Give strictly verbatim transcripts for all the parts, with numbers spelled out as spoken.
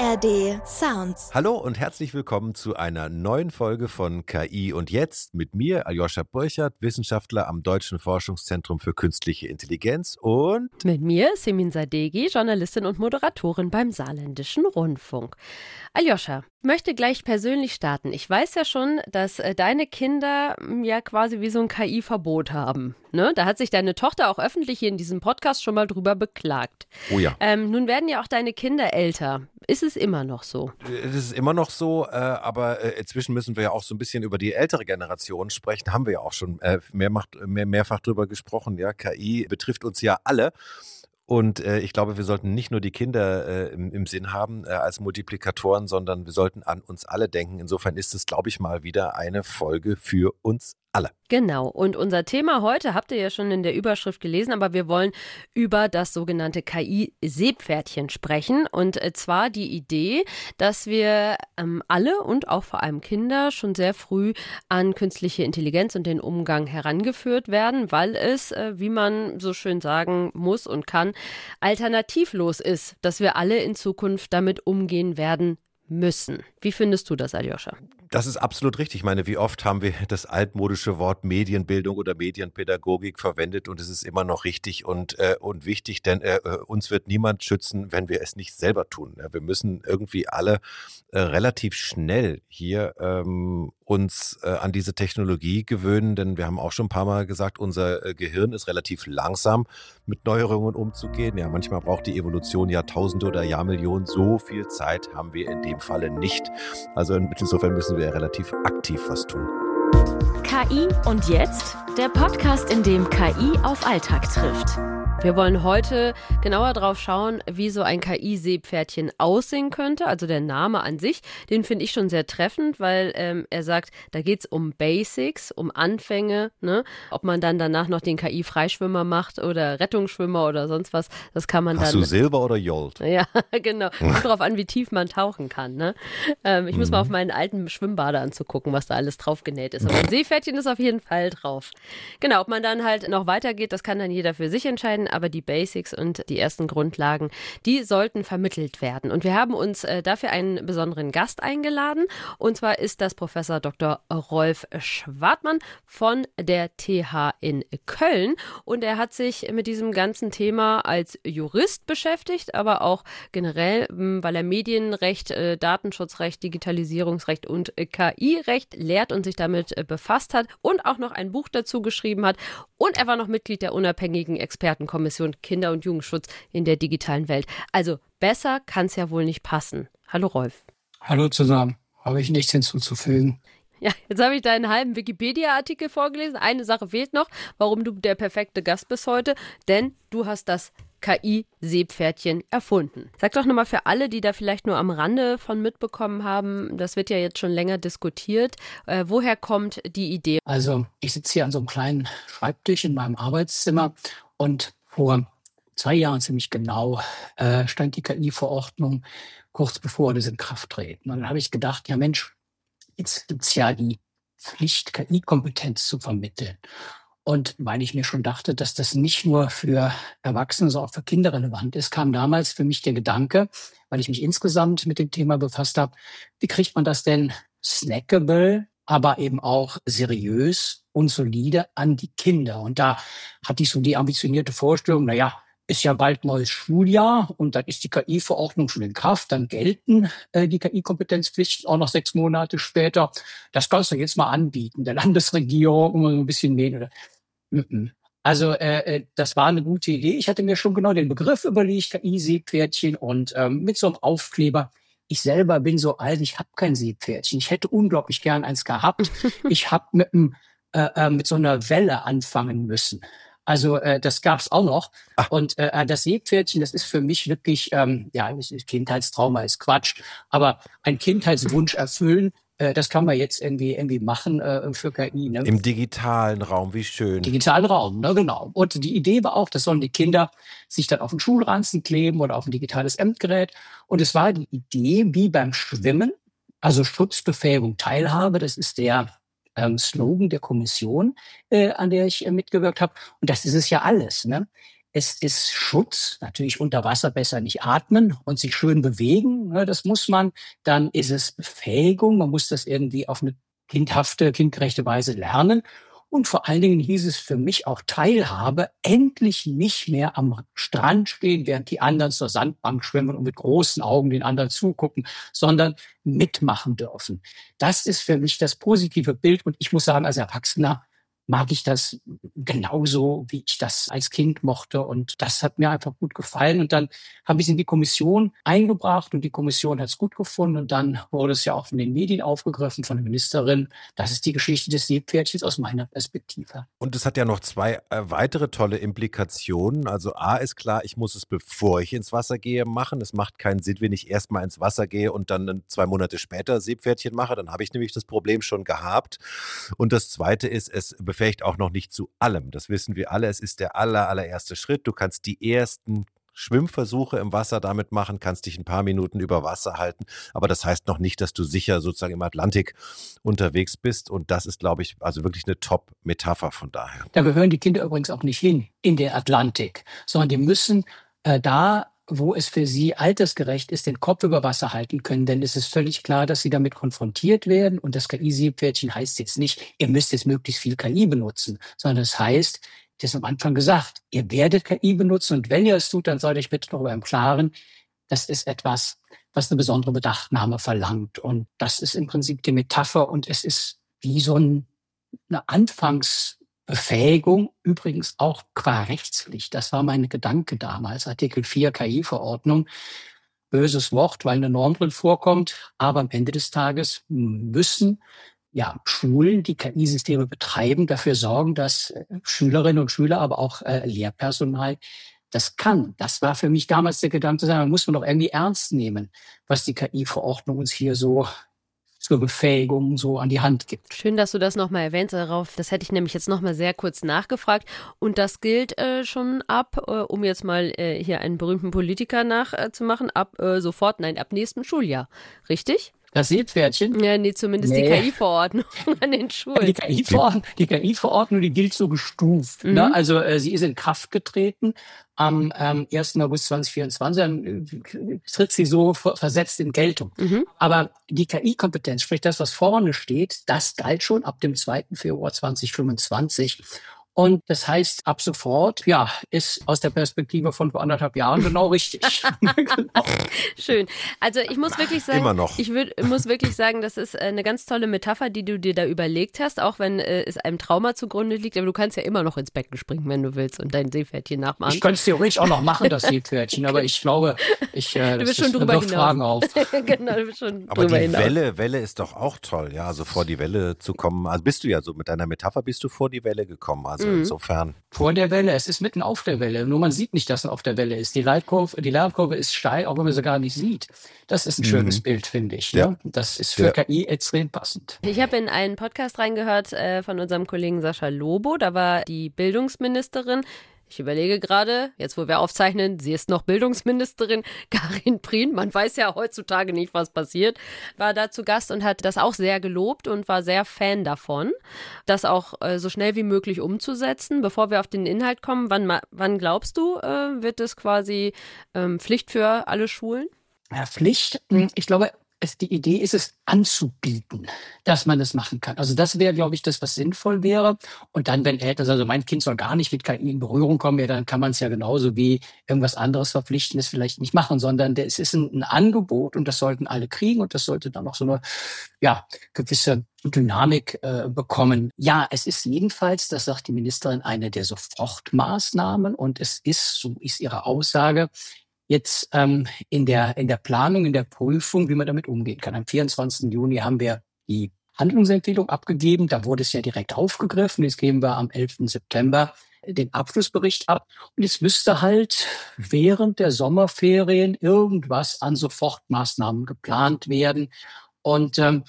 A R D Sounds. Hallo und herzlich willkommen zu einer neuen Folge von K I und Jetzt mit mir, Aljoscha Burchard, Wissenschaftler am Deutschen Forschungszentrum für Künstliche Intelligenz und mit mir, Simin Sadeghi, Journalistin und Moderatorin beim Saarländischen Rundfunk. Aljoscha, ich möchte gleich persönlich starten. Ich weiß ja schon, dass äh, deine Kinder m, ja quasi wie so ein K I-Verbot haben. Ne? Da hat sich deine Tochter auch öffentlich hier in diesem Podcast schon mal drüber beklagt. Oh ja. Ähm, nun werden ja auch deine Kinder älter. Ist es immer noch so? Es ist immer noch so, äh, aber äh, inzwischen müssen wir ja auch so ein bisschen über die ältere Generation sprechen. Haben wir ja auch schon äh, mehrfach, mehr, mehrfach drüber gesprochen. Ja, K I betrifft uns ja alle. Und äh, ich glaube, wir sollten nicht nur die Kinder äh, im, im Sinn haben äh, als Multiplikatoren, sondern wir sollten an uns alle denken. Insofern ist es, glaube ich, mal wieder eine Folge für uns alle. Genau. Und unser Thema heute habt ihr ja schon in der Überschrift gelesen, aber wir wollen über das sogenannte K I-Seepferdchen sprechen. Und zwar die Idee, dass wir ähm, alle und auch vor allem Kinder schon sehr früh an künstliche Intelligenz und den Umgang herangeführt werden, weil es, äh, wie man so schön sagen muss und kann, alternativlos ist, dass wir alle in Zukunft damit umgehen werden müssen. Wie findest du das, Aljoscha? Das ist absolut richtig. Ich meine, wie oft haben wir das altmodische Wort Medienbildung oder Medienpädagogik verwendet und es ist immer noch richtig und, äh, und wichtig, denn äh, uns wird niemand schützen, wenn wir es nicht selber tun. Ja, wir müssen irgendwie alle äh, relativ schnell hier ähm, uns äh, an diese Technologie gewöhnen, denn wir haben auch schon ein paar Mal gesagt, unser äh, Gehirn ist relativ langsam mit Neuerungen umzugehen. Ja, manchmal braucht die Evolution Jahrtausende oder Jahrmillionen. So viel Zeit haben wir in dem Falle nicht. Also insofern müssen wir relativ aktiv was tun. K I und Jetzt, der Podcast, in dem K I auf Alltag trifft. Wir wollen heute genauer drauf schauen, wie so ein K I-Seepferdchen aussehen könnte. Also der Name an sich, den finde ich schon sehr treffend, weil ähm, er sagt, da geht es um Basics, um Anfänge, ne? Ob man dann danach noch den K I-Freischwimmer macht oder Rettungsschwimmer oder sonst was, das kann man Hast dann... Hast du Silber oder Jolt? Ja, genau. Kommt drauf an, wie tief man tauchen kann, ne? Ähm, ich muss mhm. mal auf meinen alten Schwimmbadeanzug gucken, was da alles drauf genäht ist. Aber ein Seepferdchen ist auf jeden Fall drauf. Genau, ob man dann halt noch weitergeht, das kann dann jeder für sich entscheiden. Aber die Basics und die ersten Grundlagen, die sollten vermittelt werden. Und wir haben uns äh, dafür einen besonderen Gast eingeladen. Und zwar ist das Professor Doktor Rolf Schwartmann von der T H in Köln. Und er hat sich mit diesem ganzen Thema als Jurist beschäftigt, aber auch generell, weil er Medienrecht, äh, Datenschutzrecht, Digitalisierungsrecht und äh, K I-Recht lehrt und sich damit äh, befasst hat und auch noch ein Buch dazu geschrieben hat. Und er war noch Mitglied der unabhängigen Expertenkommission Kinder- und Jugendschutz in der digitalen Welt. Also besser kann es ja wohl nicht passen. Hallo Rolf. Hallo zusammen. Habe ich nichts hinzuzufügen. Ja, jetzt habe ich deinen halben Wikipedia-Artikel vorgelesen. Eine Sache fehlt noch, warum du der perfekte Gast bist heute. Denn du hast das K I-Seepferdchen erfunden. Sag doch nochmal für alle, die da vielleicht nur am Rande von mitbekommen haben, das wird ja jetzt schon länger diskutiert, äh, woher kommt die Idee? Also ich sitze hier an so einem kleinen Schreibtisch in meinem Arbeitszimmer und vor zwei Jahren ziemlich genau äh, stand die K I-Verordnung kurz bevor das in Kraft treten. Und dann habe ich gedacht, ja Mensch, jetzt gibt's ja die Pflicht, K I-Kompetenz zu vermitteln. Und weil ich mir schon dachte, dass das nicht nur für Erwachsene, sondern auch für Kinder relevant ist, kam damals für mich der Gedanke, weil ich mich insgesamt mit dem Thema befasst habe, wie kriegt man das denn snackable, aber eben auch seriös und solide an die Kinder? Und da hatte ich so die ambitionierte Vorstellung, na ja, ist ja bald neues Schuljahr und dann ist die K I-Verordnung schon in Kraft, dann gelten äh, die K I-Kompetenzpflichten auch noch sechs Monate später. Das kannst du jetzt mal anbieten, der Landesregierung, um so ein bisschen mehr. Oder Also äh, das war eine gute Idee. Ich hatte mir schon genau den Begriff überlegt, K I-Seepferdchen und ähm, mit so einem Aufkleber. Ich selber bin so alt, ich habe kein Seepferdchen. Ich hätte unglaublich gern eins gehabt. Ich habe mit, äh, äh, mit so einer Welle anfangen müssen. Also äh, das gab's auch noch. Ach. Und äh, das Seepferdchen, das ist für mich wirklich, ähm, ja, Kindheitstrauma ist Quatsch, aber ein Kindheitswunsch erfüllen, äh, das kann man jetzt irgendwie irgendwie machen äh, für K I. Ne? Im digitalen Raum, wie schön. Digitalen Raum, ne, genau. Und die Idee war auch, das sollen die Kinder sich dann auf den Schulranzen kleben oder auf ein digitales Endgerät. Und es war die Idee, wie beim Schwimmen, also Schutzbefähigung, Teilhabe, das ist der Ähm, Slogan der Kommission, äh, an der ich äh, mitgewirkt habe. Und das ist es ja alles. Ne? Es ist Schutz, natürlich unter Wasser besser nicht atmen und sich schön bewegen, ne, das muss man. Dann ist es Befähigung, man muss das irgendwie auf eine kindhafte, kindgerechte Weise lernen. Und vor allen Dingen hieß es für mich auch Teilhabe, endlich nicht mehr am Strand stehen, während die anderen zur Sandbank schwimmen und mit großen Augen den anderen zugucken, sondern mitmachen dürfen. Das ist für mich das positive Bild. Und ich muss sagen, als Erwachsener mag ich das genauso, wie ich das als Kind mochte. Und das hat mir einfach gut gefallen. Und dann habe ich es in die Kommission eingebracht und die Kommission hat es gut gefunden. Und dann wurde es ja auch von den Medien aufgegriffen, von der Ministerin. Das ist die Geschichte des Seepferdchens aus meiner Perspektive. Und es hat ja noch zwei äh, weitere tolle Implikationen. Also A ist klar, ich muss es, bevor ich ins Wasser gehe, machen. Es macht keinen Sinn, wenn ich erstmal ins Wasser gehe und dann zwei Monate später Seepferdchen mache. Dann habe ich nämlich das Problem schon gehabt. Und das Zweite ist, es befähigt auch noch nicht zu allem. Das wissen wir alle. Es ist der aller, allererste Schritt. Du kannst die ersten Schwimmversuche im Wasser damit machen, kannst dich ein paar Minuten über Wasser halten. Aber das heißt noch nicht, dass du sicher sozusagen im Atlantik unterwegs bist. Und das ist, glaube ich, also wirklich eine Top-Metapher von daher. Da gehören die Kinder übrigens auch nicht hin in den Atlantik, sondern die müssen äh, da, wo es für sie altersgerecht ist, den Kopf über Wasser halten können. Denn es ist völlig klar, dass sie damit konfrontiert werden. Und das K I-Seepferdchen heißt jetzt nicht, ihr müsst jetzt möglichst viel K I benutzen, sondern es heißt, das am Anfang gesagt, ihr werdet K I benutzen und wenn ihr es tut, dann seid euch bitte darüber im Klaren, das ist etwas, was eine besondere Bedachtnahme verlangt. Und das ist im Prinzip die Metapher und es ist wie so ein, eine Anfangsbefähigung, übrigens auch qua Rechtspflicht. Das war mein Gedanke damals, Artikel vier K I-Verordnung. Böses Wort, weil eine Norm drin vorkommt, aber am Ende des Tages müssen ja, Schulen, die K I-Systeme betreiben, dafür sorgen, dass äh, Schülerinnen und Schüler, aber auch äh, Lehrpersonal das kann. Das war für mich damals der Gedanke, zu sagen, man muss man doch irgendwie ernst nehmen, was die K I-Verordnung uns hier so zur Befähigung so an die Hand gibt. Schön, dass du das nochmal erwähnst. Darauf, das hätte ich nämlich jetzt nochmal sehr kurz nachgefragt. Und das gilt äh, schon ab, äh, um jetzt mal äh, hier einen berühmten Politiker nachzumachen, äh, ab äh, sofort, nein, ab nächstem Schuljahr. Richtig? Das Seepferdchen? Ja, nee, zumindest nee. Die K I-Verordnung an den Schulen. Die K I-Verordnung, die K I-Verordnung, die gilt so gestuft. Mhm. Ne? Also äh, sie ist in Kraft getreten am ähm, ersten August zweitausendvierundzwanzig. Dann äh, tritt sie so versetzt in Geltung. Mhm. Aber die K I-Kompetenz, sprich das, was vorne steht, das galt schon ab dem zweiten Februar zweitausendfünfundzwanzig. Und das heißt, ab sofort, ja, ist aus der Perspektive von vor anderthalb Jahren genau richtig. Genau. Schön. Also ich muss wirklich sagen, Immer noch. ich würd, muss wirklich sagen, das ist eine ganz tolle Metapher, die du dir da überlegt hast, auch wenn äh, es einem Trauma zugrunde liegt. Aber du kannst ja immer noch ins Becken springen, wenn du willst und dein Seepferdchen nachmachen. Ich könnte es theoretisch auch noch machen, das Seepferdchen, aber ich glaube, ich äh, du das bist schon drüber hinaus. Fragen auf. Genau, du bist schon aber drüber die hinaus. Welle, Welle ist doch auch toll, ja, also vor die Welle zu kommen. Also bist du ja so, mit deiner Metapher bist du vor die Welle gekommen, also mhm. insofern. Vor der Welle, es ist mitten auf der Welle. Nur man sieht nicht, dass es auf der Welle ist. Die Leitkurve, die Lernkurve ist steil, auch wenn man sie gar nicht sieht. Das ist ein mhm. schönes Bild, finde ich. Ja. Ne? Das ist für ja. K I extrem passend. Ich habe in einen Podcast reingehört äh, von unserem Kollegen Sascha Lobo. Da war die Bildungsministerin. Ich überlege gerade, jetzt wo wir aufzeichnen, sie ist noch Bildungsministerin, Karin Prien, man weiß ja heutzutage nicht, was passiert, war da zu Gast und hat das auch sehr gelobt und war sehr Fan davon, das auch äh, so schnell wie möglich umzusetzen. Bevor wir auf den Inhalt kommen, wann, wann glaubst du, äh, wird es quasi ähm, Pflicht für alle Schulen? Ja, Pflicht, ich glaube, es, die Idee ist es anzubieten, dass man das machen kann. Also das wäre, glaube ich, das, was sinnvoll wäre. Und dann, wenn Eltern sagen, also mein Kind soll gar nicht mit K I in Berührung kommen, ja, dann kann man es ja genauso wie irgendwas anderes Verpflichtendes vielleicht nicht machen, sondern es ist ein, ein Angebot und das sollten alle kriegen und das sollte dann auch so eine ja, gewisse Dynamik äh, bekommen. Ja, es ist jedenfalls, das sagt die Ministerin, eine der Sofortmaßnahmen und es ist, so ist ihre Aussage, jetzt ähm, in der in der Planung, in der Prüfung, wie man damit umgehen kann. Am vierundzwanzigsten Juni haben wir die Handlungsempfehlung abgegeben. Da wurde es ja direkt aufgegriffen. Jetzt geben wir am elften September den Abschlussbericht ab. Und jetzt müsste halt während der Sommerferien irgendwas an Sofortmaßnahmen geplant werden. Und ähm,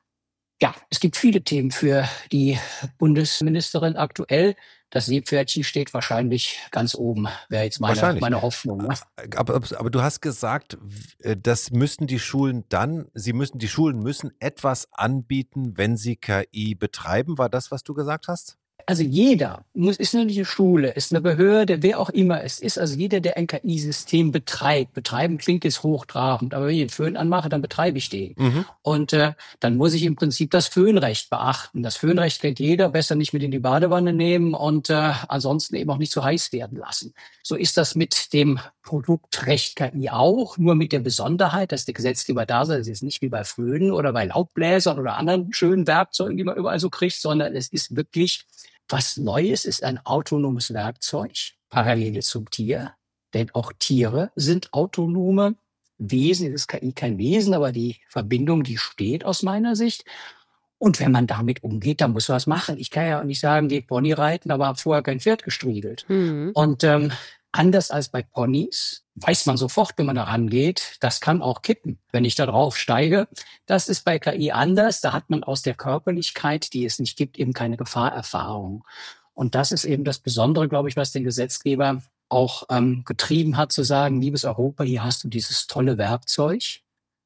ja, es gibt viele Themen für die Bundesministerin aktuell. Das Seepferdchen steht wahrscheinlich ganz oben, wäre jetzt meine, meine Hoffnung. Ne? Aber, aber, aber du hast gesagt, das müssen die Schulen dann, sie müssen, die Schulen müssen etwas anbieten, wenn sie K I betreiben. War das, was du gesagt hast? Also jeder, muss, ist nur nicht eine Schule, ist eine Behörde, wer auch immer es ist, also jeder, der ein K I-System betreibt. Betreiben klingt jetzt hochtrabend, aber wenn ich den Föhn anmache, dann betreibe ich den. Mhm. Und äh, dann muss ich im Prinzip das Föhnrecht beachten. Das Föhnrecht kennt jeder, besser nicht mit in die Badewanne nehmen und äh, ansonsten eben auch nicht zu heiß werden lassen. So ist das mit dem Produktrecht K I auch, nur mit der Besonderheit, dass der Gesetzgeber da ist. Es ist nicht wie bei Föhnen oder bei Laubbläsern oder anderen schönen Werkzeugen, die man überall so kriegt, sondern es ist wirklich was Neues, ist ein autonomes Werkzeug, parallel zum Tier. Denn auch Tiere sind autonome Wesen. Es ist K I kein Wesen, aber die Verbindung, die steht aus meiner Sicht. Und wenn man damit umgeht, dann muss man was machen. Ich kann ja auch nicht sagen, geht Pony reiten, aber habe vorher kein Pferd gestriegelt. Mhm. Und ähm, anders als bei Ponys weiß man sofort, wenn man da rangeht, das kann auch kippen, wenn ich da drauf steige. Das ist bei K I anders. Da hat man aus der Körperlichkeit, die es nicht gibt, eben keine Gefahrerfahrung. Und das ist eben das Besondere, glaube ich, was den Gesetzgeber auch ähm, getrieben hat, zu sagen, liebes Europa, hier hast du dieses tolle Werkzeug,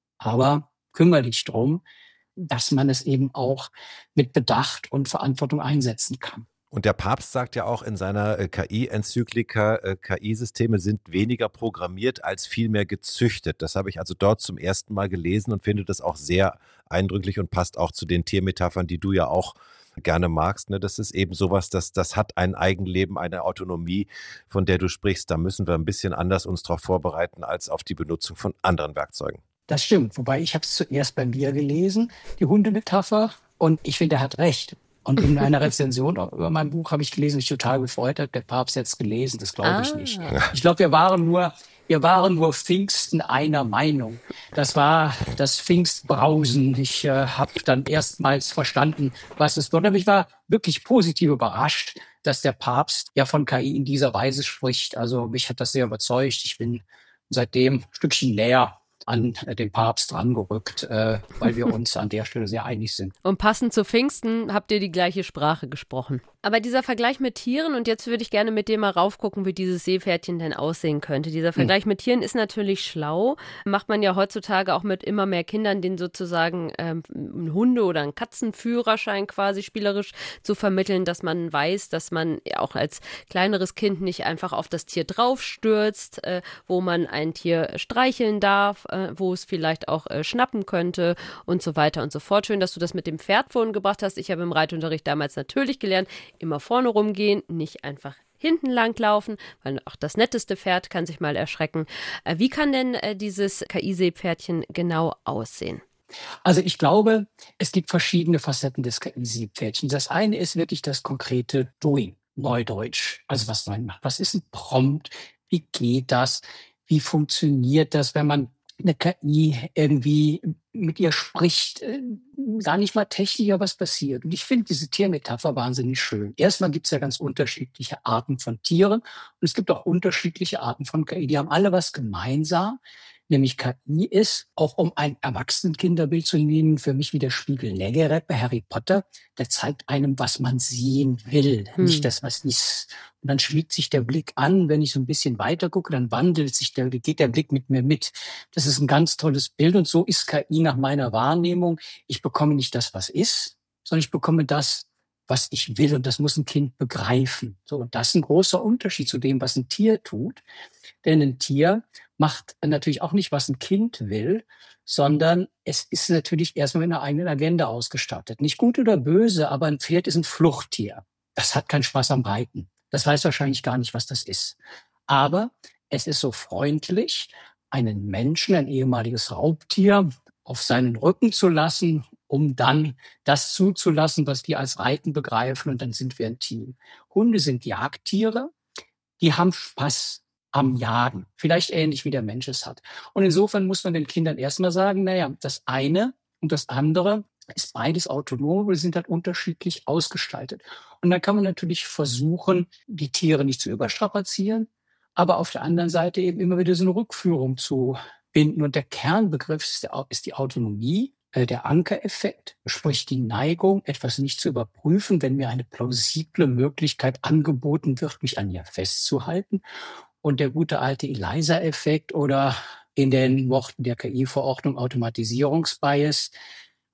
aber kümmere dich drum, dass man es eben auch mit Bedacht und Verantwortung einsetzen kann. Und der Papst sagt ja auch in seiner äh, K I-Enzyklika, äh, K I-Systeme sind weniger programmiert als vielmehr gezüchtet. Das habe ich also dort zum ersten Mal gelesen und finde das auch sehr eindrücklich und passt auch zu den Tiermetaphern, die du ja auch gerne magst. Ne? Das ist eben sowas, das, das hat ein Eigenleben, eine Autonomie, von der du sprichst. Da müssen wir ein bisschen anders uns darauf vorbereiten als auf die Benutzung von anderen Werkzeugen. Das stimmt, wobei ich habe es zuerst bei mir gelesen, die Hundemetapher, und ich finde, er hat recht. Und in einer Rezension über mein Buch habe ich gelesen, ich total gefreut habe, der Papst hat es gelesen, das glaube ich ah. nicht. Ich glaube, wir waren nur, wir waren nur Pfingsten einer Meinung. Das war das Pfingstbrausen. Ich äh, habe dann erstmals verstanden, was es wird. Aber ich war wirklich positiv überrascht, dass der Papst ja von K I in dieser Weise spricht. Also mich hat das sehr überzeugt. Ich bin seitdem ein Stückchen näher an den Papst rangerückt, äh, weil wir uns an der Stelle sehr einig sind. Und passend zu Pfingsten habt ihr die gleiche Sprache gesprochen. Aber dieser Vergleich mit Tieren, und jetzt würde ich gerne mit dir mal raufgucken, wie dieses Seepferdchen denn aussehen könnte. Dieser Vergleich hm. mit Tieren ist natürlich schlau. Macht man ja heutzutage auch mit immer mehr Kindern, denen sozusagen ähm, einen Hunde- oder einen Katzenführerschein quasi spielerisch zu vermitteln, dass man weiß, dass man auch als kleineres Kind nicht einfach auf das Tier draufstürzt, äh, wo man ein Tier streicheln darf, äh, wo es vielleicht auch äh, schnappen könnte und so weiter und so fort. Schön, dass du das mit dem Pferd vorhin gebracht hast. Ich habe im Reitunterricht damals natürlich gelernt, immer vorne rumgehen, nicht einfach hinten lang laufen, weil auch das netteste Pferd kann sich mal erschrecken. Äh, wie kann denn äh, dieses K I-Seepferdchen genau aussehen? Also ich glaube, es gibt verschiedene Facetten des K I-Seepferdchens. Das eine ist wirklich das konkrete Doing, Neudeutsch. Also was man macht. Was ist ein Prompt? Wie geht das? Wie funktioniert das, wenn man eine K I irgendwie mit ihr spricht, äh, gar nicht mal technisch, aber was passiert. Und ich finde diese Tiermetapher wahnsinnig schön. Erstmal gibt es ja ganz unterschiedliche Arten von Tieren und es gibt auch unterschiedliche Arten von K I. Die haben alle was gemeinsam, nämlich K I ist, auch um ein Erwachsenen-Kinderbild zu nehmen, für mich wie der Spiegel Nägel bei Harry Potter, der zeigt einem, was man sehen will, hm. nicht das, was ist. Und dann schmiegt sich der Blick an, wenn ich so ein bisschen weiter gucke, dann wandelt sich der, geht der Blick mit mir mit. Das ist ein ganz tolles Bild und so ist K I nach meiner Wahrnehmung. Ich bekomme nicht das, was ist, sondern ich bekomme das, was ich will, und das muss ein Kind begreifen. So, und das ist ein großer Unterschied zu dem, was ein Tier tut. Denn ein Tier macht natürlich auch nicht, was ein Kind will, sondern es ist natürlich erstmal mit einer eigenen Agenda ausgestattet. Nicht gut oder böse, aber ein Pferd ist ein Fluchttier. Das hat keinen Spaß am Reiten. Das weiß wahrscheinlich gar nicht, was das ist. Aber es ist so freundlich, einen Menschen, ein ehemaliges Raubtier, auf seinen Rücken zu lassen, um dann das zuzulassen, was die als Reiten begreifen, und dann sind wir ein Team. Hunde sind Jagdtiere, die haben Spaß am Jagen, vielleicht ähnlich wie der Mensch es hat. Und insofern muss man den Kindern erstmal sagen, naja, das eine und das andere ist beides autonom, aber sind halt unterschiedlich ausgestaltet. Und dann kann man natürlich versuchen, die Tiere nicht zu überstrapazieren, aber auf der anderen Seite eben immer wieder so eine Rückführung zu binden. Und der Kernbegriff ist, der, ist die Autonomie, äh, der Ankereffekt, sprich die Neigung, etwas nicht zu überprüfen, wenn mir eine plausible Möglichkeit angeboten wird, mich an ihr festzuhalten. Und der gute alte ELIZA-Effekt oder in den Worten der K I-Verordnung Automatisierungsbias,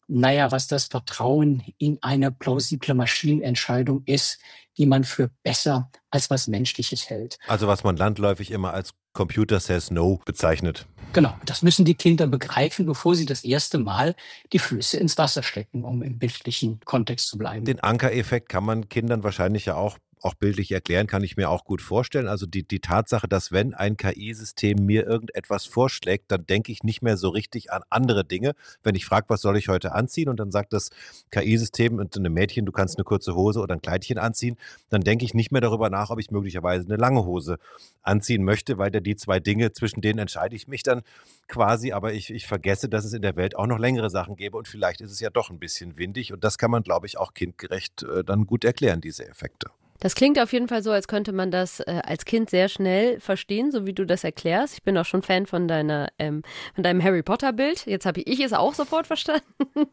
naja, was das Vertrauen in eine plausible Maschinenentscheidung ist, die man für besser als was Menschliches hält. Also was man landläufig immer als Computer says no bezeichnet. Genau, das müssen die Kinder begreifen, bevor sie das erste Mal die Füße ins Wasser stecken, um im bildlichen Kontext zu bleiben. Den Ankereffekt kann man Kindern wahrscheinlich ja auch auch bildlich erklären, kann ich mir auch gut vorstellen. Also die, die Tatsache, dass wenn ein K I-System mir irgendetwas vorschlägt, dann denke ich nicht mehr so richtig an andere Dinge. Wenn ich frage, was soll ich heute anziehen, und dann sagt das K I-System und einem Mädchen, du kannst eine kurze Hose oder ein Kleidchen anziehen, dann denke ich nicht mehr darüber nach, ob ich möglicherweise eine lange Hose anziehen möchte, weil da die zwei Dinge, zwischen denen entscheide ich mich dann quasi, aber ich, ich vergesse, dass es in der Welt auch noch längere Sachen gäbe und vielleicht ist es ja doch ein bisschen windig und das kann man, glaube ich, auch kindgerecht äh, dann gut erklären, diese Effekte. Das klingt auf jeden Fall so, als könnte man das äh, als Kind sehr schnell verstehen, so wie du das erklärst. Ich bin auch schon Fan von deiner, ähm, von deinem Harry Potter Bild. Jetzt habe ich es auch sofort verstanden.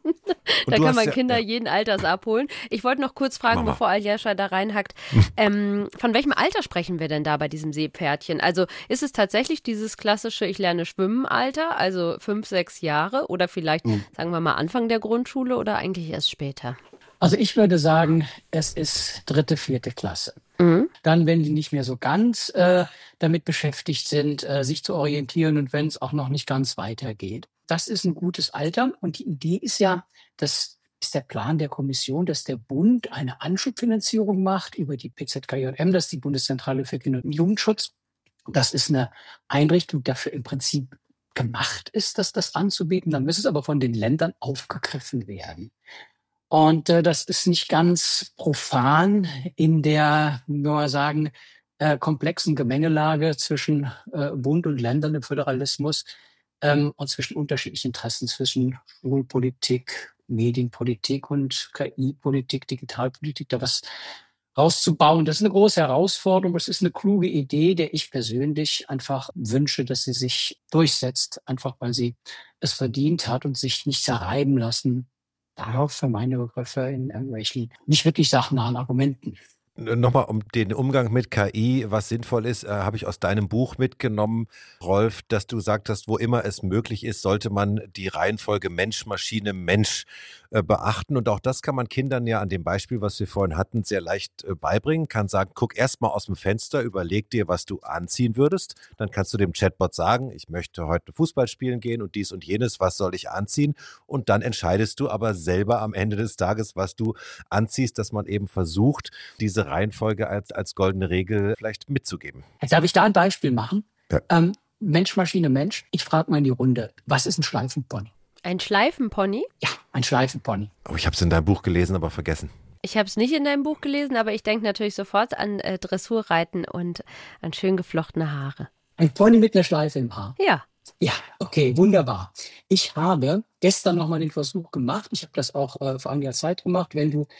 Da kann man ja, Kinder ja. jeden Alters abholen. Ich wollte noch kurz fragen, Mama. bevor Aljoscha da reinhackt, ähm, von welchem Alter sprechen wir denn da bei diesem Seepferdchen? Also ist es tatsächlich dieses klassische Ich lerne schwimmen Alter, also fünf, sechs Jahre oder vielleicht, mhm. sagen wir mal, Anfang der Grundschule oder eigentlich erst später? Also ich würde sagen, es ist dritte, vierte Klasse. Mhm. Dann, wenn die nicht mehr so ganz äh, damit beschäftigt sind, äh, sich zu orientieren und wenn es auch noch nicht ganz weitergeht. Das ist ein gutes Alter und die Idee ist ja, das ist der Plan der Kommission, dass der Bund eine Anschubfinanzierung macht über die P Z K J M, das ist die Bundeszentrale für Kinder- und Jugendschutz. Das ist eine Einrichtung, die dafür im Prinzip gemacht ist, das, das anzubieten. Dann muss es aber von den Ländern aufgegriffen werden. Und äh, das ist nicht ganz profan in der, wie wir mal sagen, äh, komplexen Gemengelage zwischen äh, Bund und Ländern im Föderalismus ähm, und zwischen unterschiedlichen Interessen, zwischen Schulpolitik, Medienpolitik und K I-Politik, Digitalpolitik, da was rauszubauen. Das ist eine große Herausforderung. Das ist eine kluge Idee, der ich persönlich einfach wünsche, dass sie sich durchsetzt, einfach weil sie es verdient hat und sich nicht zerreiben lassen darauf für meine Begriffe in irgendwelchen nicht wirklich sachnahen Argumenten. Nochmal um den Umgang mit K I, was sinnvoll ist, äh, habe ich aus deinem Buch mitgenommen, Rolf, dass du gesagt hast, wo immer es möglich ist, sollte man die Reihenfolge Mensch, Maschine, Mensch äh, beachten. Und auch das kann man Kindern ja an dem Beispiel, was wir vorhin hatten, sehr leicht äh, beibringen. Kann sagen, guck erst mal aus dem Fenster, überleg dir, was du anziehen würdest. Dann kannst du dem Chatbot sagen, ich möchte heute Fußball spielen gehen und dies und jenes, was soll ich anziehen? Und dann entscheidest du aber selber am Ende des Tages, was du anziehst, dass man eben versucht, diese Reihenfolge als, als goldene Regel vielleicht mitzugeben. Jetzt darf ich da ein Beispiel machen? Ja. Ähm, Mensch, Maschine, Mensch. Ich frage mal in die Runde, was ist ein Schleifenpony? Ein Schleifenpony? Ja, ein Schleifenpony. Oh, ich habe es in deinem Buch gelesen, aber vergessen. Ich habe es nicht in deinem Buch gelesen, aber ich denke natürlich sofort an äh, Dressurreiten und an schön geflochtene Haare. Ein Pony mit einer Schleife im Haar? Ja. Ja, okay, wunderbar. Ich habe gestern nochmal den Versuch gemacht, ich habe das auch äh, vor einiger Zeit gemacht, wenn du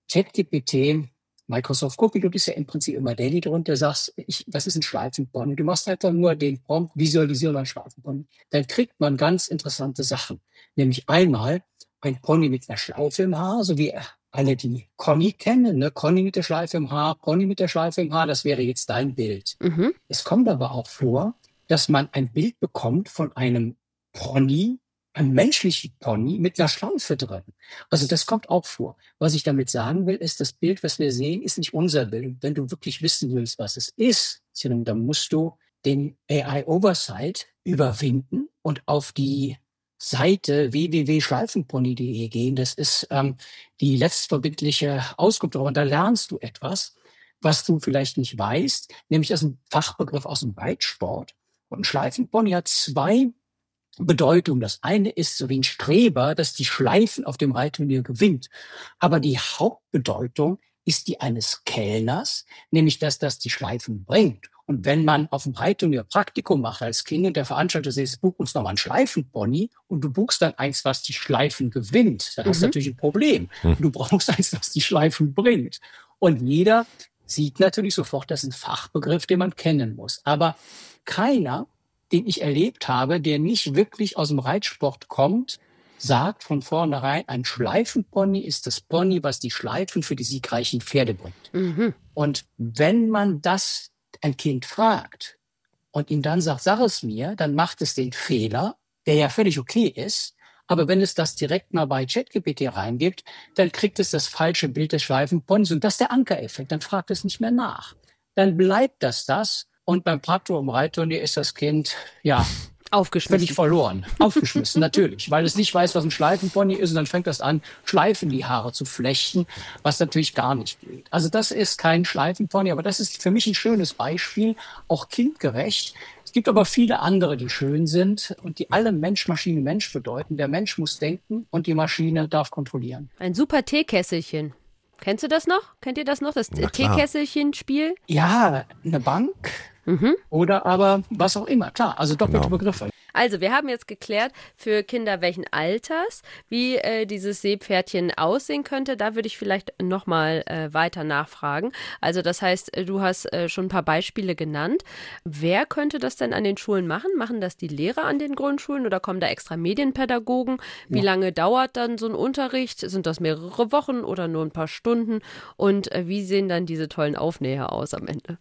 ChatGPT, Microsoft Copilot ist ja im Prinzip immer der, die drunter sagst, ich, was ist ein Schleifenpony? Du machst einfach nur den Prompt, visualisieren ein Schleifenpony. Dann kriegt man ganz interessante Sachen. Nämlich einmal ein Pony mit einer Schleife im Haar, so wie alle, die Conny kennen, ne? Conny mit der Schleife im Haar, Pony mit der Schleife im Haar, das wäre jetzt dein Bild. Mhm. Es kommt aber auch vor, dass man ein Bild bekommt von einem Pony, ein menschlichen Pony mit einer Schleife drin. Also das kommt auch vor. Was ich damit sagen will, ist, das Bild, was wir sehen, ist nicht unser Bild. Und wenn du wirklich wissen willst, was es ist, dann musst du den A I Oversight überwinden und auf die Seite w w w punkt schleifenpony punkt d e gehen. Das ist ähm, die letztverbindliche Auskunft. Und da lernst du etwas, was du vielleicht nicht weißt, nämlich das ist ein Fachbegriff aus dem Reitsport. Und ein Schleifenpony hat zwei Bedeutung. Das eine ist so wie ein Streber, dass die Schleifen auf dem Reitturnier gewinnt. Aber die Hauptbedeutung ist die eines Kellners, nämlich dass das die Schleifen bringt. Und wenn man auf dem Reitturnier Praktikum macht als Kind und der Veranstalter sagt, buch uns nochmal ein Schleifenpony und du buchst dann eins, was die Schleifen gewinnt, dann mhm. hast du natürlich ein Problem. Mhm. Du brauchst eins, was die Schleifen bringt. Und jeder sieht natürlich sofort, das ist ein Fachbegriff, den man kennen muss. Aber keiner, den ich erlebt habe, der nicht wirklich aus dem Reitsport kommt, sagt von vornherein, ein Schleifenpony ist das Pony, was die Schleifen für die siegreichen Pferde bringt. Mhm. Und wenn man das ein Kind fragt und ihm dann sagt, sag es mir, dann macht es den Fehler, der ja völlig okay ist, Aber wenn es das direkt mal bei ChatGPT reingibt, dann kriegt es das falsche Bild des Schleifenponys und das ist der Ankereffekt. Dann fragt es nicht mehr nach. Dann bleibt das das und beim Traktor im Reitturnier ist das Kind, ja, Aufgeschmissen. völlig verloren. Aufgeschmissen, natürlich. Weil es nicht weiß, was ein Schleifenpony ist und dann fängt das an, Schleifen in die Haare zu flechten, was natürlich gar nicht geht. Also das ist kein Schleifenpony, aber das ist für mich ein schönes Beispiel, auch kindgerecht. Es gibt aber viele andere, die schön sind und die alle Mensch, Maschine, Mensch bedeuten. Der Mensch muss denken und die Maschine darf kontrollieren. Ein super Teekesselchen. Kennst du das noch? Kennt ihr das noch, das Teekesselchen-Spiel? Ja, eine Bank. Mhm. Oder aber was auch immer, klar, also doppelte genau. Begriffe. Also wir haben jetzt geklärt, für Kinder welchen Alters, wie äh, dieses Seepferdchen aussehen könnte. Da würde ich vielleicht nochmal äh, weiter nachfragen. Also das heißt, du hast äh, schon ein paar Beispiele genannt. Wer könnte das denn an den Schulen machen? Machen das die Lehrer an den Grundschulen oder kommen da extra Medienpädagogen? Wie ja. lange dauert dann so ein Unterricht? Sind das mehrere Wochen oder nur ein paar Stunden? Und äh, wie sehen dann diese tollen Aufnäher aus am Ende?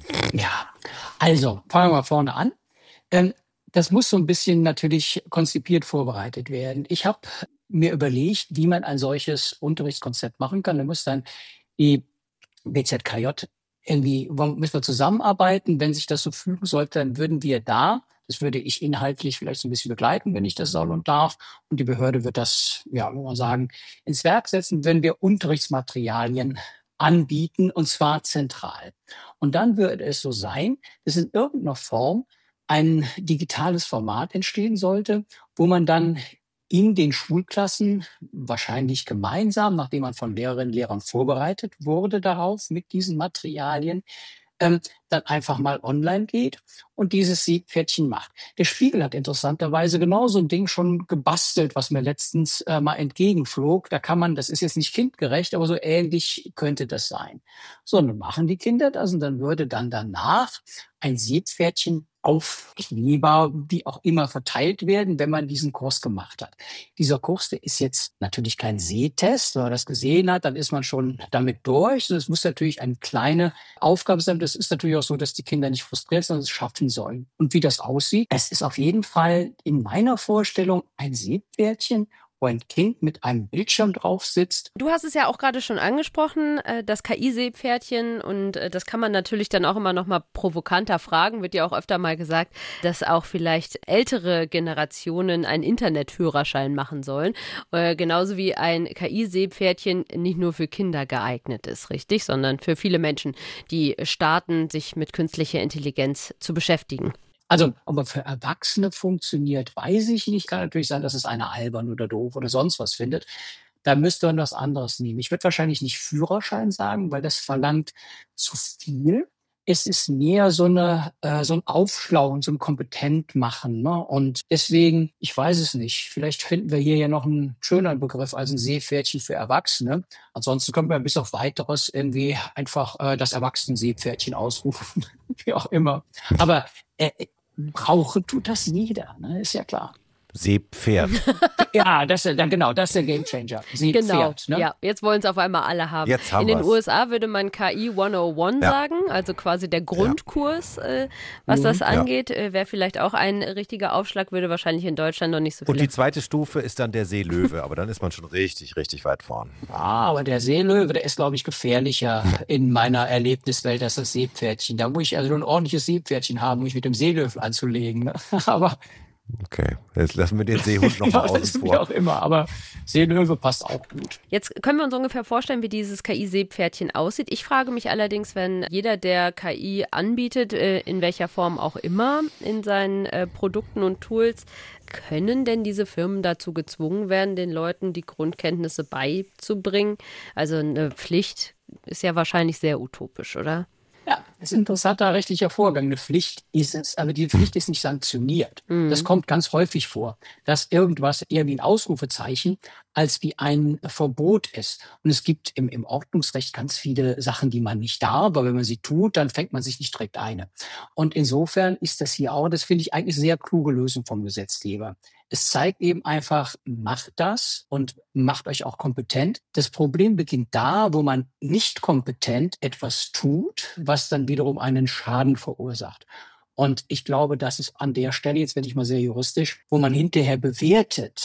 Ja, also fangen wir mal vorne an. Ähm, das muss so ein bisschen natürlich konzipiert vorbereitet werden. Ich habe mir überlegt, wie man ein solches Unterrichtskonzept machen kann. Da muss dann die B Z K J irgendwie, müssen wir zusammenarbeiten. Wenn sich das so fügen sollte, dann würden wir da, das würde ich inhaltlich vielleicht so ein bisschen begleiten, wenn ich das soll und darf. Und die Behörde wird das, ja, muss man sagen, ins Werk setzen, wenn wir Unterrichtsmaterialien anbieten, und zwar zentral. Und dann würde es so sein, dass in irgendeiner Form ein digitales Format entstehen sollte, wo man dann in den Schulklassen wahrscheinlich gemeinsam, nachdem man von Lehrerinnen und Lehrern vorbereitet wurde darauf mit diesen Materialien, ähm, dann einfach mal online geht und dieses Seepferdchen macht. Der Spiegel hat interessanterweise genau so ein Ding schon gebastelt, was mir letztens äh, mal entgegenflog. Da kann man, das ist jetzt nicht kindgerecht, aber so ähnlich könnte das sein. So, dann machen die Kinder das und dann würde dann danach ein Seepferdchen Aufkleber, wie auch immer, verteilt werden, wenn man diesen Kurs gemacht hat. Dieser Kurs, der ist jetzt natürlich kein Sehtest. Wenn man das gesehen hat, dann ist man schon damit durch. Es muss natürlich eine kleine Aufgabe sein. Das ist natürlich auch so, dass die Kinder nicht frustriert sind, sondern es schaffen sollen. Und wie das aussieht, es ist auf jeden Fall in meiner Vorstellung ein Seepferdchen, wo ein Kind mit einem Bildschirm drauf sitzt. Du hast es ja auch gerade schon angesprochen, das K I-Seepferdchen, und das kann man natürlich dann auch immer noch mal provokanter fragen, wird ja auch öfter mal gesagt, dass auch vielleicht ältere Generationen einen Internetführerschein machen sollen, äh, genauso wie ein K I-Seepferdchen nicht nur für Kinder geeignet ist, richtig, sondern für viele Menschen, die starten, sich mit künstlicher Intelligenz zu beschäftigen. Also, ob er für Erwachsene funktioniert, weiß ich nicht. Kann natürlich sein, dass es einer albern oder doof oder sonst was findet. Da müsste man was anderes nehmen. Ich würde wahrscheinlich nicht Führerschein sagen, weil das verlangt zu viel. Es ist mehr so eine äh, so ein Aufschlauen, so ein Kompetentmachen, ne? Und deswegen, ich weiß es nicht. Vielleicht finden wir hier ja noch einen schöneren Begriff als ein Seepferdchen für Erwachsene. Ansonsten können wir bis auf Weiteres irgendwie einfach äh, das Erwachsenen-Seepferdchen ausrufen, wie auch immer. Aber äh, brauchen tut das jeder, ne? Ist ja klar. Seepferd. Ja, das ist dann genau, das ist der Gamechanger. Seepferd, genau, ne? Ja, jetzt wollen es auf einmal alle haben. Jetzt haben In den wir's. U S A würde man K I hunderteins Ja. sagen, also quasi der Grundkurs, äh, was Mhm. das Ja. angeht, äh, wäre vielleicht auch ein richtiger Aufschlag, würde wahrscheinlich in Deutschland noch nicht so Und viele. die zweite Stufe ist dann der Seelöwe, aber dann ist man schon richtig, richtig weit vorn. Ja, aber der Seelöwe, der ist, glaube ich, gefährlicher in meiner Erlebniswelt als das Seepferdchen. Da muss ich also ein ordentliches Seepferdchen haben, um mich mit dem Seelöwen anzulegen. Ne? Aber Okay, jetzt lassen wir den Seehund noch mal ja, das außen wie vor. auch immer. Aber Seelöwe passt auch gut. Jetzt können wir uns ungefähr vorstellen, wie dieses K I-Seepferdchen aussieht. Ich frage mich allerdings, wenn jeder, der K I anbietet, äh, in welcher Form auch immer, in seinen äh, Produkten und Tools, können denn diese Firmen dazu gezwungen werden, den Leuten die Grundkenntnisse beizubringen? Also eine Pflicht ist ja wahrscheinlich sehr utopisch, oder? Ja, das ist ein interessanter rechtlicher Vorgang. Eine Pflicht ist es, aber die Pflicht ist nicht sanktioniert. Mhm. Das kommt ganz häufig vor, dass irgendwas eher wie ein Ausrufezeichen als wie ein Verbot ist. Und es gibt im, im Ordnungsrecht ganz viele Sachen, die man nicht darf, aber wenn man sie tut, dann fängt man sich nicht direkt eine. Und insofern ist das hier auch, das finde ich eigentlich eine sehr kluge Lösung vom Gesetzgeber. Es zeigt eben einfach, macht das und macht euch auch kompetent. Das Problem beginnt da, wo man nicht kompetent etwas tut, was dann wiederum einen Schaden verursacht. Und ich glaube, das ist an der Stelle, jetzt werde ich mal sehr juristisch, wo man hinterher bewertet,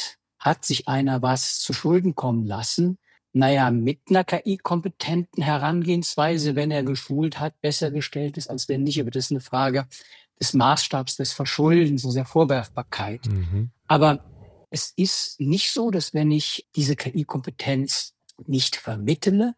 hat sich einer was zu Schulden kommen lassen? Naja, mit einer K I-kompetenten Herangehensweise, wenn er geschult hat, besser gestellt ist, als wenn nicht. Aber das ist eine Frage des Maßstabs des Verschuldens, der Vorwerfbarkeit. Mhm. Aber es ist nicht so, dass wenn ich diese K I-Kompetenz nicht vermittle,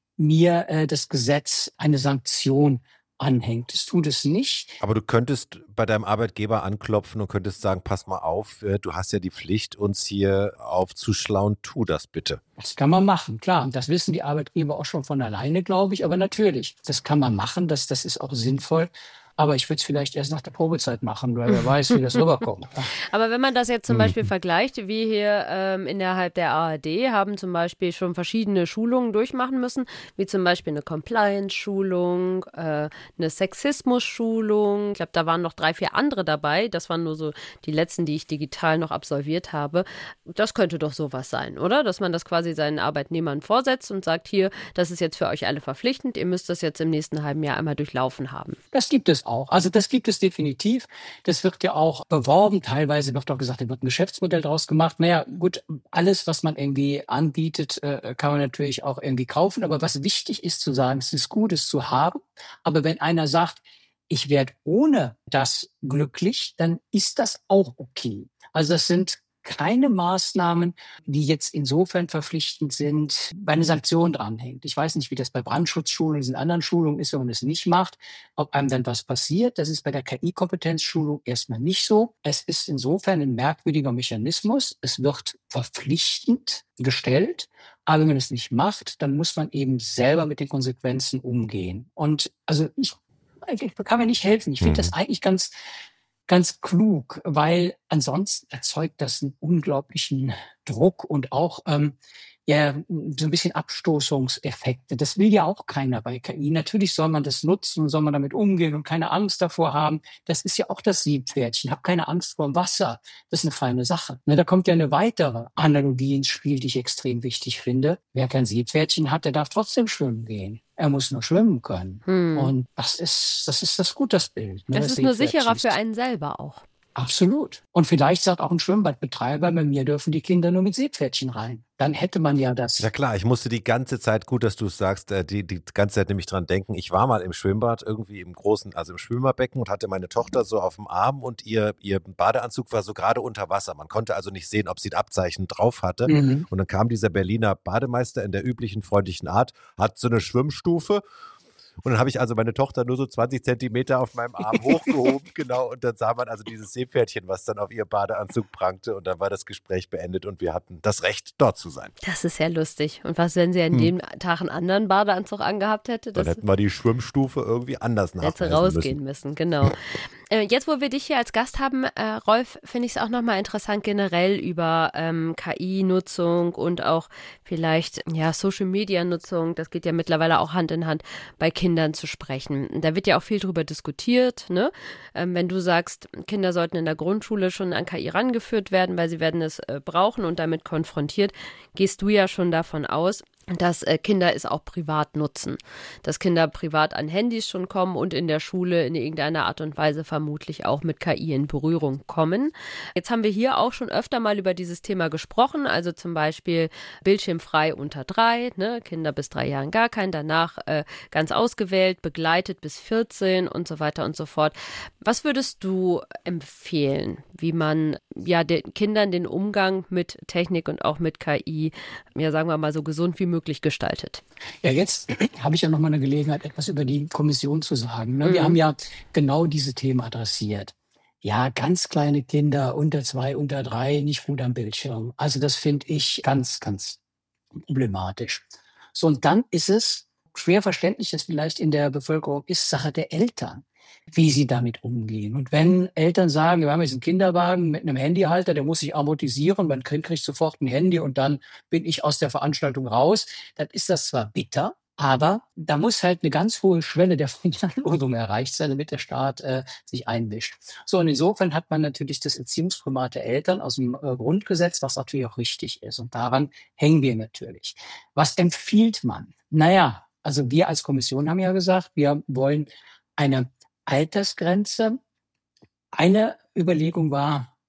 mir äh, das Gesetz eine Sanktion anhängt. Es tut es nicht. Aber du könntest bei deinem Arbeitgeber anklopfen und könntest sagen, pass mal auf, äh, du hast ja die Pflicht, uns hier aufzuschlauen, tu das bitte. Das kann man machen, klar. Und das wissen die Arbeitgeber auch schon von alleine, glaube ich. Aber natürlich, das kann man machen, das, das ist auch sinnvoll. Aber ich würde es vielleicht erst nach der Probezeit machen, weil wer weiß, wie das rüberkommt. Aber wenn man das jetzt zum Beispiel vergleicht, wir hier ähm, innerhalb der A R D haben zum Beispiel schon verschiedene Schulungen durchmachen müssen, wie zum Beispiel eine Compliance-Schulung, äh, eine Sexismus-Schulung. Ich glaube, da waren noch drei, vier andere dabei. Das waren nur so die letzten, die ich digital noch absolviert habe. Das könnte doch sowas sein, oder? Dass man das quasi seinen Arbeitnehmern vorsetzt und sagt, hier, das ist jetzt für euch alle verpflichtend. Ihr müsst das jetzt im nächsten halben Jahr einmal durchlaufen haben. Das gibt es auch. Also das gibt es definitiv. Das wird ja auch beworben. Teilweise wird auch gesagt, da wird ein Geschäftsmodell draus gemacht. Naja, gut, alles, was man irgendwie anbietet, äh, kann man natürlich auch irgendwie kaufen. Aber was wichtig ist zu sagen, es ist gut, es zu haben. Aber wenn einer sagt, ich werde ohne das glücklich, dann ist das auch okay. Also das sind keine Maßnahmen, die jetzt insofern verpflichtend sind, weil eine Sanktion dranhängt. Ich weiß nicht, wie das bei Brandschutzschulungen, diesen anderen Schulungen ist, wenn man es nicht macht, ob einem dann was passiert. Das ist bei der K I-Kompetenzschulung erstmal nicht so. Es ist insofern ein merkwürdiger Mechanismus. Es wird verpflichtend gestellt, aber wenn man es nicht macht, dann muss man eben selber mit den Konsequenzen umgehen. Und also ich, ich kann mir nicht helfen. Ich finde das eigentlich ganz Ganz klug, weil ansonsten erzeugt das einen unglaublichen Druck und auch ähm, ja so ein bisschen Abstoßungseffekte. Das will ja auch keiner bei K I. Natürlich soll man das nutzen und soll man damit umgehen und keine Angst davor haben. Das ist ja auch das Seepferdchen. Hab keine Angst vor dem Wasser. Das ist eine feine Sache. Ne, da kommt ja eine weitere Analogie ins Spiel, die ich extrem wichtig finde. Wer kein Seepferdchen hat, der darf trotzdem schwimmen gehen. Er muss nur schwimmen können. Hm. Und das ist, das ist das gut, das Bild. Ne, das ist nur sicherer für einen selber auch. Absolut. Und vielleicht sagt auch ein Schwimmbadbetreiber, bei mir dürfen die Kinder nur mit Seepferdchen rein. Dann hätte man ja das. Ja klar, ich musste die ganze Zeit, gut, dass du es sagst, die, die ganze Zeit nämlich dran denken. Ich war mal im Schwimmbad, irgendwie im großen, also im Schwimmerbecken und hatte meine Tochter so auf dem Arm und ihr, ihr Badeanzug war so gerade unter Wasser. Man konnte also nicht sehen, ob sie ein Abzeichen drauf hatte. Mhm. Und dann kam dieser Berliner Bademeister in der üblichen freundlichen Art, hat so eine Schwimmstufe. Und dann habe ich also meine Tochter nur so zwanzig Zentimeter auf meinem Arm hochgehoben, genau, und dann sah man also dieses Seepferdchen, was dann auf ihr Badeanzug prangte und dann war das Gespräch beendet und wir hatten das Recht, dort zu sein. Das ist ja lustig. Und was, wenn sie an hm. dem Tag einen anderen Badeanzug angehabt hätte? Dann hätten wir die Schwimmstufe irgendwie anders nachweisen hätte rausgehen müssen, müssen genau. Jetzt, wo wir dich hier als Gast haben, äh, Rolf, finde ich es auch nochmal interessant, generell über ähm, K I-Nutzung und auch vielleicht ja Social-Media-Nutzung, das geht ja mittlerweile auch Hand in Hand, bei Kindern zu sprechen. Da wird ja auch viel drüber diskutiert, ne? Ähm, wenn du sagst, Kinder sollten in der Grundschule schon an K I rangeführt werden, weil sie werden es äh, brauchen und damit konfrontiert, gehst du ja schon davon aus, dass äh, Kinder es auch privat nutzen, dass Kinder privat an Handys schon kommen und in der Schule in irgendeiner Art und Weise vermutlich auch mit K I in Berührung kommen. Jetzt haben wir hier auch schon öfter mal über dieses Thema gesprochen, also zum Beispiel bildschirmfrei unter drei, ne? Kinder bis drei Jahren gar kein, danach äh, ganz ausgewählt, begleitet bis vierzehn und so weiter und so fort. Was würdest du empfehlen, wie man ja den Kindern den Umgang mit Technik und auch mit K I, ja sagen wir mal so gesund wie möglich gestaltet? Ja, jetzt habe ich ja nochmal eine Gelegenheit, etwas über die Kommission zu sagen. Ne? Wir Mhm. haben ja genau diese Themen adressiert. Ja, ganz kleine Kinder, unter zwei, unter drei, nicht gut am Bildschirm. Also das finde ich ganz, ganz problematisch. So, und dann ist es schwer verständlich, dass vielleicht in der Bevölkerung ist, Sache der Eltern, wie sie damit umgehen. Und wenn Eltern sagen, wir haben jetzt einen Kinderwagen mit einem Handyhalter, der muss sich amortisieren, mein Kind kriegt sofort ein Handy und dann bin ich aus der Veranstaltung raus, dann ist das zwar bitter, aber da muss halt eine ganz hohe Schwelle der Verantwortung erreicht sein, damit der Staat äh, sich einmischt. So, und insofern hat man natürlich das Erziehungsprimat der Eltern aus dem äh, Grundgesetz, was natürlich auch richtig ist. Und daran hängen wir natürlich. Was empfiehlt man? Naja, also wir als Kommission haben ja gesagt, wir wollen eine Altersgrenze. Eine Überlegung war,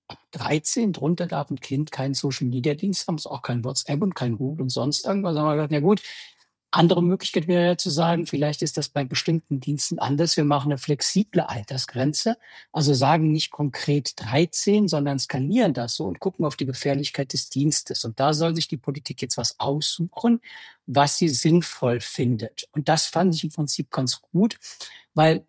ab dreizehn, drunter darf ein Kind keinen Social-Media-Dienst haben, es auch kein WhatsApp und kein Google und sonst irgendwas. Da haben wir gesagt, ja gut, andere Möglichkeit wäre ja zu sagen, vielleicht ist das bei bestimmten Diensten anders. Wir machen eine flexible Altersgrenze. Also sagen nicht konkret dreizehn, sondern skalieren das so und gucken auf die Gefährlichkeit des Dienstes. Und da soll sich die Politik jetzt was aussuchen, was sie sinnvoll findet. Und das fand ich im Prinzip ganz gut, weil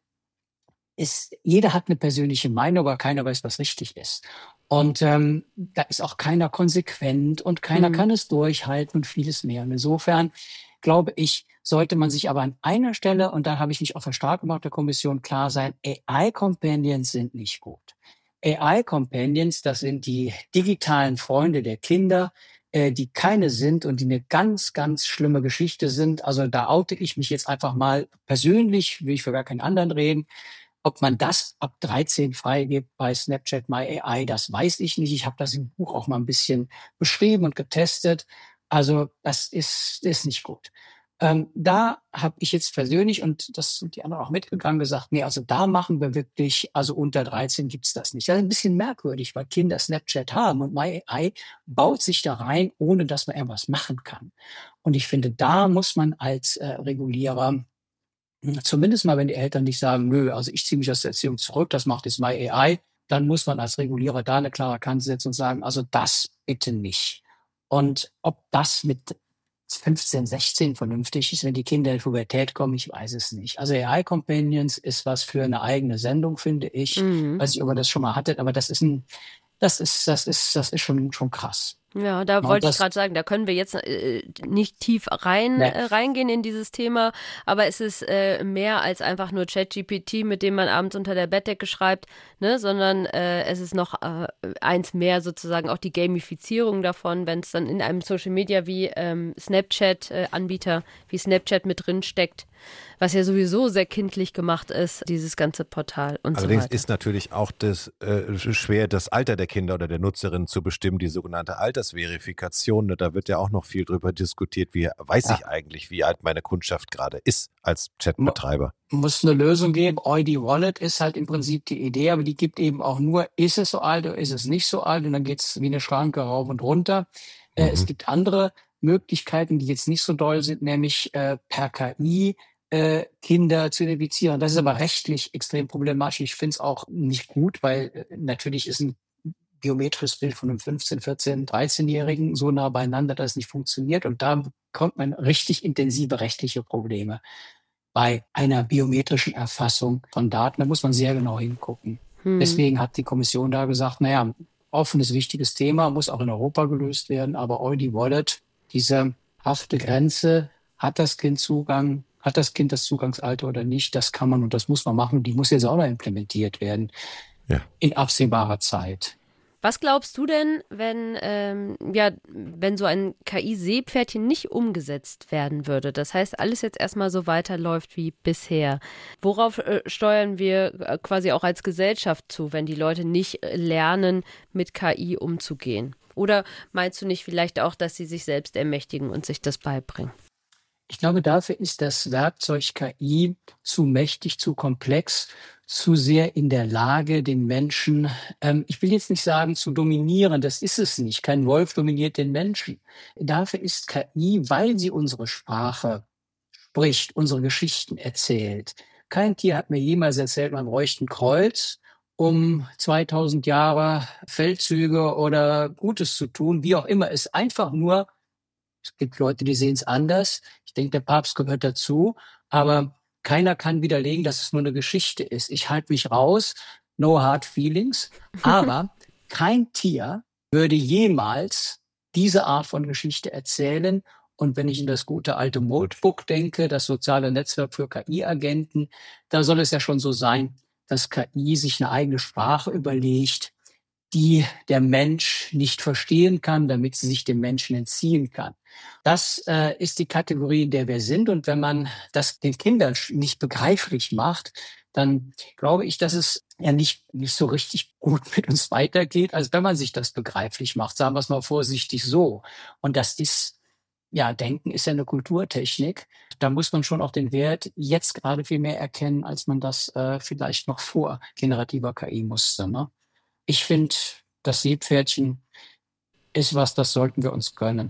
es, jeder hat eine persönliche Meinung, aber keiner weiß, was richtig ist. Und ähm, da ist auch keiner konsequent und keiner Mhm. kann es durchhalten und vieles mehr. Und insofern glaube ich, sollte man sich aber an einer Stelle, und da habe ich mich auch stark gemacht, der Kommission klar sein, A I-Companions sind nicht gut. A I-Companions, das sind die digitalen Freunde der Kinder, äh, die keine sind und die eine ganz, ganz schlimme Geschichte sind. Also da oute ich mich jetzt einfach mal persönlich, will ich für gar keinen anderen reden. Ob man das ab dreizehn freigibt bei Snapchat My A I, das weiß ich nicht. Ich habe das im Buch auch mal ein bisschen beschrieben und getestet. Also das ist, ist nicht gut. Ähm, da habe ich jetzt persönlich, und das sind die anderen auch mitgegangen, gesagt, nee, also da machen wir wirklich, also unter dreizehn gibt's das nicht. Das ist ein bisschen merkwürdig, weil Kinder Snapchat haben und My A I baut sich da rein, ohne dass man irgendwas machen kann. Und ich finde, da muss man als äh, Regulierer zumindest mal, wenn die Eltern nicht sagen, nö, also ich ziehe mich aus der Erziehung zurück, das macht jetzt My A I, dann muss man als Regulierer da eine klare Kante setzen und sagen, also das bitte nicht. Und ob das mit fünfzehn, sechzehn vernünftig ist, wenn die Kinder in die Pubertät kommen, ich weiß es nicht. Also A I-Companions ist was für eine eigene Sendung, finde ich. Mhm. Weiß nicht, ob ihr das schon mal hattet, aber das ist ein, das ist, das ist, das ist schon, schon krass. Ja, da Ja, wollte ich das- gerade sagen, da können wir jetzt äh, nicht tief rein Nee. äh, reingehen in dieses Thema, aber es ist äh, mehr als einfach nur ChatGPT, mit dem man abends unter der Bettdecke schreibt, ne, sondern äh, es ist noch äh, eins mehr sozusagen auch die Gamifizierung davon, wenn es dann in einem Social Media wie ähm, Snapchat äh, Anbieter wie Snapchat mit drin steckt, was ja sowieso sehr kindlich gemacht ist, dieses ganze Portal und Allerdings so weiter. ist natürlich auch das äh, schwer, das Alter der Kinder oder der Nutzerinnen zu bestimmen, die sogenannte Altersverifikation. Ne? Da wird ja auch noch viel drüber diskutiert. Wie weiß Ja. ich eigentlich, wie alt meine Kundschaft gerade ist als Chatbetreiber? Muss eine Lösung geben. O I D Wallet ist halt im Prinzip die Idee, aber die gibt eben auch nur, ist es so alt oder ist es nicht so alt? Und dann geht's wie eine Schranke rauf und runter. Äh, Mhm. es gibt andere Möglichkeiten, die jetzt nicht so doll sind, nämlich äh, per K I äh, Kinder zu identifizieren. Das ist aber rechtlich extrem problematisch. Ich finde es auch nicht gut, weil äh, natürlich ist ein biometrisches Bild von einem fünfzehn-, vierzehn-, dreizehnjährigen so nah beieinander, dass es nicht funktioniert. Und da bekommt man richtig intensive rechtliche Probleme bei einer biometrischen Erfassung von Daten. Da muss man sehr genau hingucken. Hm. Deswegen hat die Kommission da gesagt, naja, offenes, wichtiges Thema, muss auch in Europa gelöst werden, aber O I D Wallet, diese hafte Grenze, hat das Kind Zugang, hat das Kind das Zugangsalter oder nicht, das kann man und das muss man machen. Die muss jetzt auch noch implementiert werden Ja. in absehbarer Zeit. Was glaubst du denn, wenn, ähm, ja, wenn so ein K I-Seepferdchen nicht umgesetzt werden würde? Das heißt, alles jetzt erstmal so weiterläuft wie bisher. Worauf äh, steuern wir äh, quasi auch als Gesellschaft zu, wenn die Leute nicht äh, lernen, mit K I umzugehen? Oder meinst du nicht vielleicht auch, dass sie sich selbst ermächtigen und sich das beibringen? Ich glaube, dafür ist das Werkzeug K I zu mächtig, zu komplex, zu sehr in der Lage, den Menschen, ähm, ich will jetzt nicht sagen, zu dominieren, das ist es nicht. Kein Wolf dominiert den Menschen. Dafür ist K I, weil sie unsere Sprache spricht, unsere Geschichten erzählt. Kein Tier hat mir jemals erzählt, man bräuchte ein Kreuz, um zweitausend Jahre Feldzüge oder Gutes zu tun, wie auch immer. Es ist einfach nur, es gibt Leute, die sehen es anders. Ich denke, der Papst gehört dazu. Aber keiner kann widerlegen, dass es nur eine Geschichte ist. Ich halte mich raus, no hard feelings. Aber kein Tier würde jemals diese Art von Geschichte erzählen. Und wenn ich in das gute alte Moltbook denke, das soziale Netzwerk für K I-Agenten, da soll es ja schon so sein, dass K I sich eine eigene Sprache überlegt, die der Mensch nicht verstehen kann, damit sie sich dem Menschen entziehen kann. Das äh, ist die Kategorie, in der wir sind. Und wenn man das den Kindern nicht begreiflich macht, dann glaube ich, dass es ja nicht, nicht so richtig gut mit uns weitergeht, als wenn man sich das begreiflich macht. Sagen wir es mal vorsichtig so. Und das ist, ja, Denken ist ja eine Kulturtechnik. Da muss man schon auch den Wert jetzt gerade viel mehr erkennen, als man das äh, vielleicht noch vor generativer K I musste, ne? Ich finde, das Seepferdchen ist was, das sollten wir uns gönnen.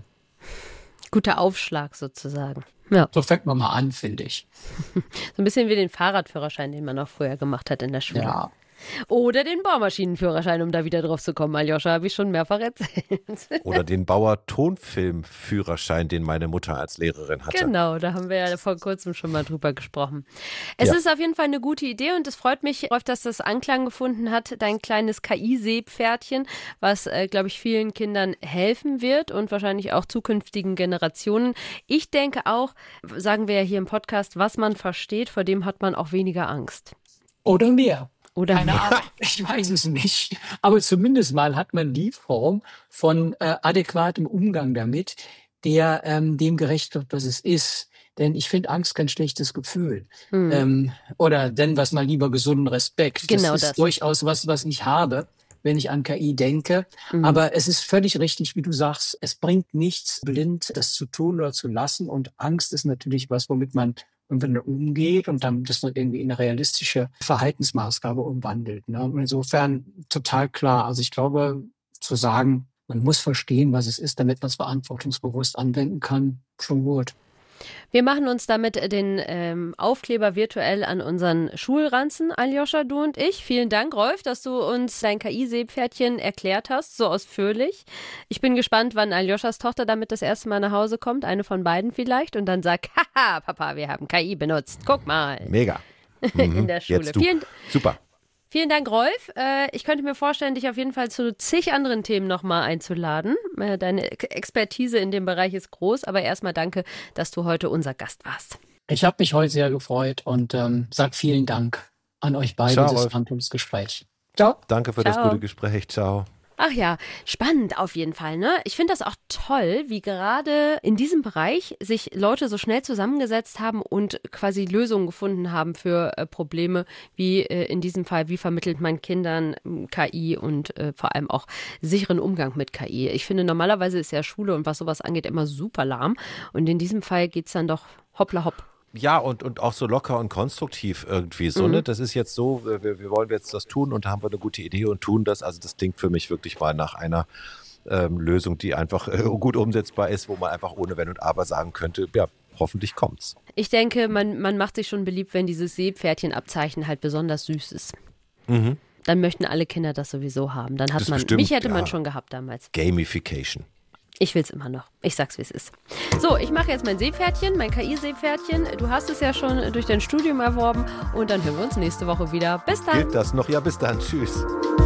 Guter Aufschlag sozusagen. Ja. So fängt man mal an, finde ich. So ein bisschen wie den Fahrradführerschein, den man auch früher gemacht hat in der Schule. Ja. Oder den Baumaschinenführerschein, um da wieder drauf zu kommen, Aljoscha, habe ich schon mehrfach erzählt. Oder den Bauer-Tonfilm-Führerschein, den meine Mutter als Lehrerin hatte. Genau, da haben wir ja vor kurzem schon mal drüber gesprochen. Es Ja. ist auf jeden Fall eine gute Idee und es freut mich, Rolf, dass das Anklang gefunden hat, dein kleines K I-Seepferdchen, was, äh, glaube ich, vielen Kindern helfen wird und wahrscheinlich auch zukünftigen Generationen. Ich denke auch, sagen wir ja hier im Podcast, was man versteht, vor dem hat man auch weniger Angst. Oder mehr. Oder Keine mehr. Ahnung, ich weiß es nicht. Aber zumindest mal hat man die Form von äh, adäquatem Umgang damit, der ähm, dem gerecht wird, was es ist. Denn ich finde Angst kein schlechtes Gefühl. Hm. Ähm, oder denn was mal lieber gesunden Respekt. Genau das ist das. durchaus was, was ich habe, wenn ich an K I denke. Mhm. Aber es ist völlig richtig, wie du sagst, es bringt nichts, blind das zu tun oder zu lassen. Und Angst ist natürlich was, womit man und wenn er umgeht und dann das dann irgendwie in eine realistische Verhaltensmaßgabe umwandelt. Ne? Und insofern total klar. Also ich glaube, zu sagen, man muss verstehen, was es ist, damit man es verantwortungsbewusst anwenden kann, schon gut. Wir machen uns damit den ähm, Aufkleber virtuell an unseren Schulranzen, Aljoscha, du und ich. Vielen Dank, Rolf, dass du uns dein K I-Seepferdchen erklärt hast, so ausführlich. Ich bin gespannt, wann Aljoschas Tochter damit das erste Mal nach Hause kommt, eine von beiden vielleicht, und dann sagt, haha, Papa, wir haben K I benutzt. Guck mal. Mega. In Mhm. der Schule. Jetzt du. Vielen, Super. vielen Dank, Rolf. Äh, ich könnte mir vorstellen, dich auf jeden Fall zu zig anderen Themen nochmal einzuladen. Äh, deine Ex- Expertise in dem Bereich ist groß, aber erstmal danke, dass du heute unser Gast warst. Ich habe mich heute sehr gefreut und ähm, sage vielen Dank an euch beide, Ciao, das Rolf. Handlungsgespräch. Ciao. Danke für das Ciao. gute Gespräch. Ciao. Ach ja, spannend auf jeden Fall, ne? Ich finde das auch toll, wie gerade in diesem Bereich sich Leute so schnell zusammengesetzt haben und quasi Lösungen gefunden haben für äh, Probleme, wie äh, in diesem Fall, wie vermittelt man Kindern ähm, K I und äh, vor allem auch sicheren Umgang mit K I. Ich finde, normalerweise ist ja Schule und was sowas angeht immer super lahm und in diesem Fall geht's dann doch hoppla hopp. Ja, und, und auch so locker und konstruktiv irgendwie so, Mhm. ne? Das ist jetzt so, wir, wir wollen jetzt das tun und da haben wir eine gute Idee und tun das. Also das klingt für mich wirklich mal nach einer ähm, Lösung, die einfach äh, gut umsetzbar ist, wo man einfach ohne Wenn und Aber sagen könnte, ja, hoffentlich kommt's. Ich denke, man, man macht sich schon beliebt, wenn dieses Seepferdchenabzeichen halt besonders süß ist. Mhm. Dann möchten alle Kinder das sowieso haben. Dann hat Das man, bestimmt, mich hätte man ja. schon gehabt damals. Gamification. Ich will's immer noch. Ich sag's, wie es ist. So, ich mache jetzt mein Seepferdchen, mein K I-Seepferdchen. Du hast es ja schon durch dein Studium erworben und dann hören wir uns nächste Woche wieder. Bis dann. Gilt das noch? Ja, bis dann. Tschüss.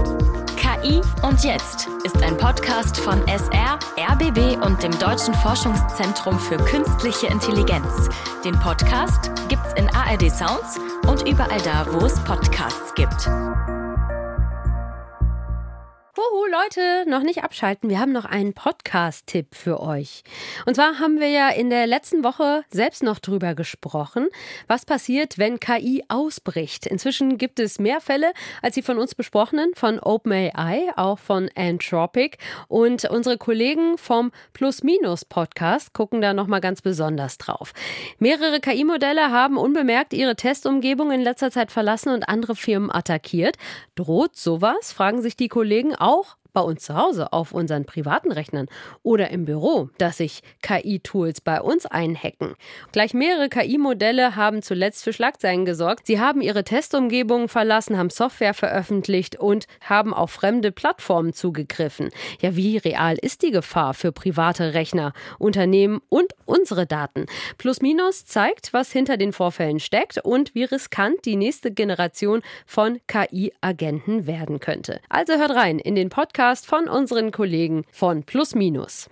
K I und jetzt ist ein Podcast von S R, R B B und dem Deutschen Forschungszentrum für Künstliche Intelligenz. Den Podcast gibt's in A R D Sounds und überall da, wo es Podcasts gibt. Huhu, Leute, noch nicht abschalten. Wir haben noch einen Podcast-Tipp für euch. Und zwar haben wir ja in der letzten Woche selbst noch drüber gesprochen, was passiert, wenn K I ausbricht. Inzwischen gibt es mehr Fälle als die von uns besprochenen, von OpenAI, auch von Anthropic. Und unsere Kollegen vom Plus-Minus-Podcast gucken da nochmal ganz besonders drauf. Mehrere K I-Modelle haben unbemerkt ihre Testumgebung in letzter Zeit verlassen und andere Firmen attackiert. Droht sowas, fragen sich die Kollegen auch bei uns zu Hause auf unseren privaten Rechnern oder im Büro, dass sich K I-Tools bei uns einhacken. Gleich mehrere K I-Modelle haben zuletzt für Schlagzeilen gesorgt. Sie haben ihre Testumgebungen verlassen, haben Software veröffentlicht und haben auf fremde Plattformen zugegriffen. Ja, wie real ist die Gefahr für private Rechner, Unternehmen und unsere Daten? Plus Minus zeigt, was hinter den Vorfällen steckt und wie riskant die nächste Generation von K I-Agenten werden könnte. Also hört rein in den Podcast von unseren Kollegen von Plus Minus.